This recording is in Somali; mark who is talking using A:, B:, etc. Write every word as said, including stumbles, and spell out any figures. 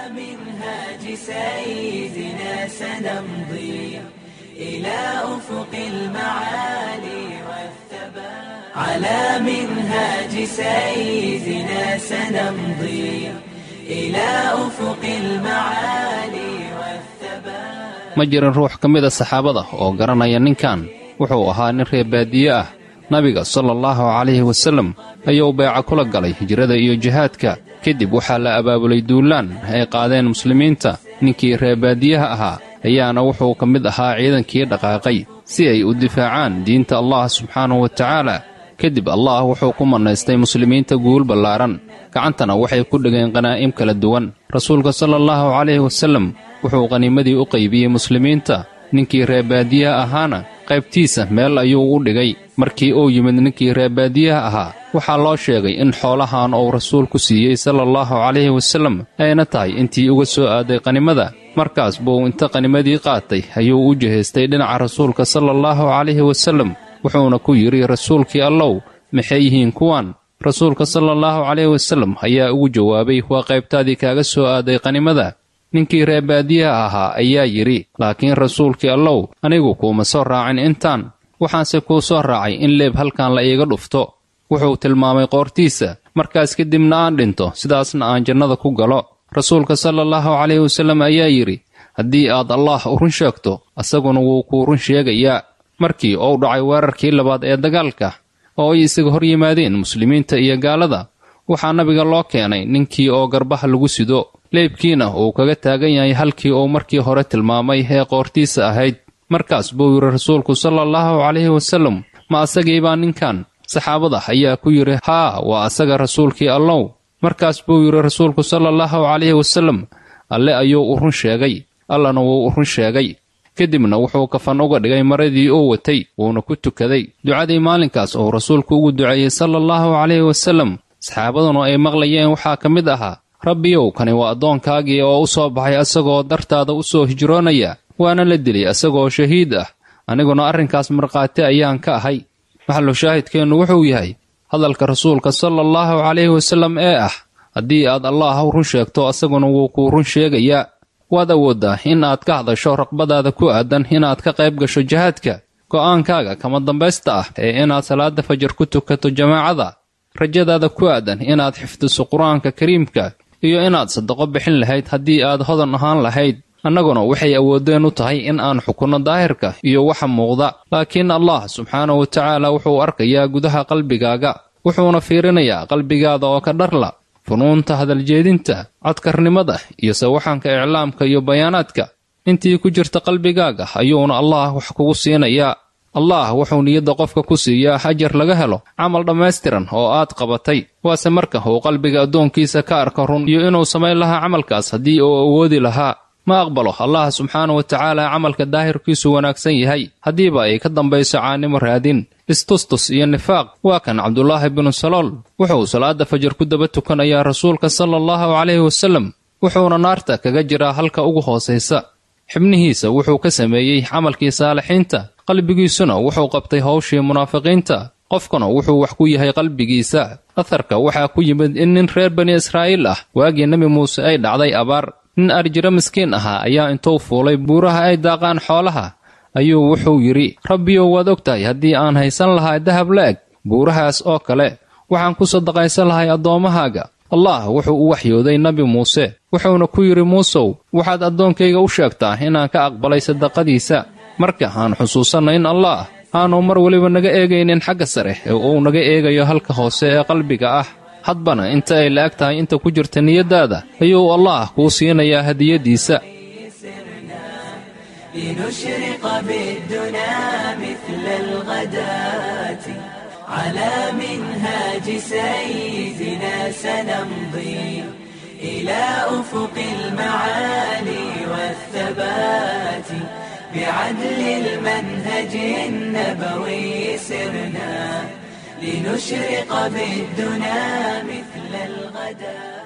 A: منهاج سيدنا سنمضي إلى أفق المعالي والثبات على منهاج سيدنا سنمضي إلى أفق المعالي والثبات
B: ma jirin ruux ka mid a saxaabada oo garanaya ninkan wuxuu ahaa nin reer baadiye ah nabiga sallallahu calayhi wasallam ayuu beeca kula galay hijrada iyo jihaadka kadib waxaa la abaabulay duulaan ay qaadeen muslimiinta ninkii reer baadiyaha ahaa ayaana wuxuu ka mid ahaa ciidankii dhaqaaqay si ay u difaacaan diinta Allah subxaanahu wa tacaala kadib Allah wuxuu ku manaystay muslimiinta guul ballaaran gacantana waxay ku dhigeen qanaa'im kala duwan rasuulka sallallahu calayhi wasallam wuxuu qaniimadii u qaybiyey muslimiinta ninkii reer baadiyaha ahaana qaybtiisa meel ayuu u dhigay markii uu yimid ninkii reer baadiyaha ahaa waxaa loo sheegay in xoolahan uu rasuulku siiyey sallallahu calayhi wasallam ayna tahay intii uga soo aaday qanimada markaas buu inta qanimadii qaatay ayuu u jihaystay dhinaca rasuulka sallallahu calayhi wasallam wuxuuna ku yidhi rasuulkii allow maxay yihiin kuwan rasuulka sallallahu calayhi wasallam ayaa ugu jawaabay waa qaybtaadii kaaga soo aaday qanimada ninkii reer baadiyaha ahaa ayaa yidhi laakiin rasuulkii allow anigu kuuma soo raacin intaan waxaanse kuu soo raacay in leeb halkan la iiga dhufto wuxuu tilmaamay qoortiisa markaas kadibna aan dhinto sidaasna aan jannada ku galo rasuulka sallallahu calayhi wasallam ayaa yidhi haddii aad allaah u run sheegto asaguna wuu kuu run sheegayaa markii uu dhacay weerarkii labaad ee dagaalka oo ay isaga hor yimaadeen muslimiinta iyo gaalada waxaa nabiga loo keenay ninkii oo garbaha lagu sido leebkiina uu kaga taagan yahay halkii uu markii hore tilmaamay ee qoortiisa ahayd markaas buu yidhi rasuulku sallallahu calayhi wasallam ma asagii baa ninkan saxaabada ayaa ku yidhi haa waa asaga rasuulkii allow markaas buu yidhi rasuulku sallallahu calayhi wasallam alle ayuu u run sheegay allana wuu u run sheegay kadibna wuxuu kafan uga dhigay maradii uu watay wuuna ku tukaday ducadii maalinkaas uu rasuulku ugu duceeyey sallallahu calayhi wasallam saxaabaduna ay maqlayeen waxaa ka mid ahaa rabbiyow kani waa addoonkaagii oo u soo baxay asagoo dartaada u soo hijroonaya waana la dilay asagoo shahiid ah aniguna arrinkaas markhaati ayaan ka ahay maxallu shaahidkeennu wuxuu yahay hadalka rasuulka sallallahu calayhi wasallam ee ah haddii aad allaah u run sheegto asaguna wuu kuu run sheegayaa waad awooddaa in aad ka hadasho raqbadaada ku aadan inaad ka qayb gasho jihaadka go'aankaaga kama dambaysta ah ee inaad salaada fajar ku tukato jamaacada rajadaada ku aadan inaad xifdiso qur-aanka kariimka iyo inaad sadaqo bixin lahayd haddii aad hodan ahaan lahayd annaguna waxay awoodeen u tahay in aan xukunno daahirka iyo waxa muuqda laakiin allah subxaanahu wa tacaala wuxuu arkayaa gudaha qalbigaaga wuxuuna fiirinayaa qalbigaada oo ka dharla funuunta hadaljeedinta codkarnimada iyo sawaxanka iclaamka iyo bayaanaadka intii ku jirta qalbigaaga ayuuna allah wax kugu siinayaa allah wuxuu niyadda qofka ku siiyaa ajar laga helo camal dhammaystiran oo aad qabatay waase marka uu qalbiga addoonkiisa ka arka run iyo inuu samayn lahaa camalkaas haddii uu awoodi lahaa ma aqbalo allah subxaanahu wa tacaala camalka daahirkiisu wanaagsan yahay haddiiba ay ka dambayso caanimo raadin istustus iyo nifaaq waa kan cabdulaahi binu salool wuxuu salaada fajar ku daba tukanayaa rasuulka sallallahu calayhi wasallam wuxuuna naarta kaga jiraa halka ugu hoosaysa xibnihiisa wuxuu ka sameeyey camalkii saalixiinta qalbigiisuna wuxuu qabtay hawshii munaafiqiinta qofkuna wuxuu wax ku yahay qalbigiisa atharka waxaa ku yimid in nin reer bani israa'iil ah waagii nebi muuse ay dhacday abaar nin arjiro miskiin ahaa ayaa intuu fuulay buuraha ay daaqaan xoolaha ayuu wuxuu yidhi rabbiyow waad og tahay haddii aan haysan lahaa dahab la-eg buurahaas oo kale waxaan ku sadaqaysan lahay addoommahaaga allah wuxuu u waxyooday nebi muuse wuxuuna ku yidhi muusow waxaad addoonkayga u sheegtaa inaan ka aqbalay sadaqadiisa marka aan xusuusanno in allah aanu mar weliba naga eegaynin xagga sare ee uu naga eegayo halka hoose ee qalbiga ah hadbana inta ay la-eg tahay inta ku jirta niyaddaada ayuu allah kuu siinayaa hadiyadiisa
A: لنشرق بالدنا مثل الغداة على منهاج سيدنا سنمضي إلى أفق المعالي والثبات بعدل المنهج النبوي سرنا لنشرق بالدنا مثل الغداة